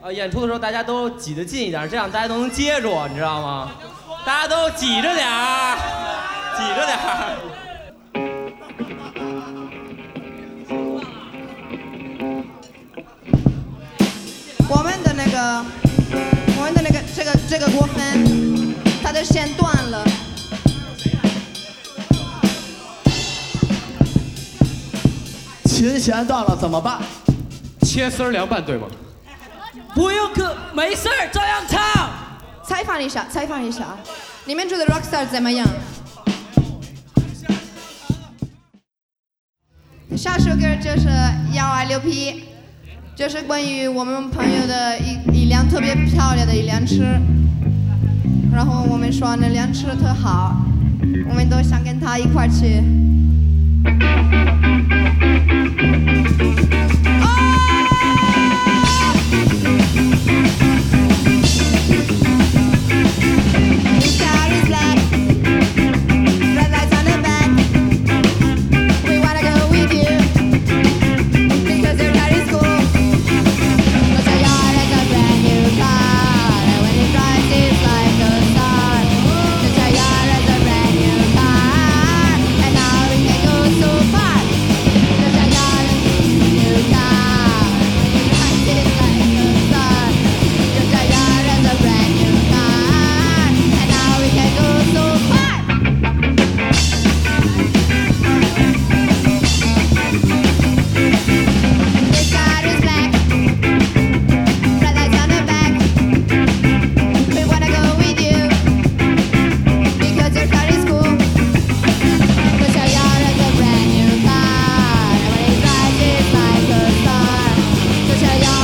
演出的时候大家都挤得近一点，这样大家都能接住，你知道吗？大家都挤着点儿，挤着点儿。 我们的那个这个锅粉，它的线断了。 琴弦断了怎么办？ 切丝儿凉拌对吗？ 不用没事儿，照样唱。 采访一下，你们觉得 Rockstar 怎么样？下首歌就是要爱牛皮，就是关于我们朋友的一辆特别漂亮的一辆车，然后我们说那辆车特好，我们都想跟他一块儿去。 Cause you're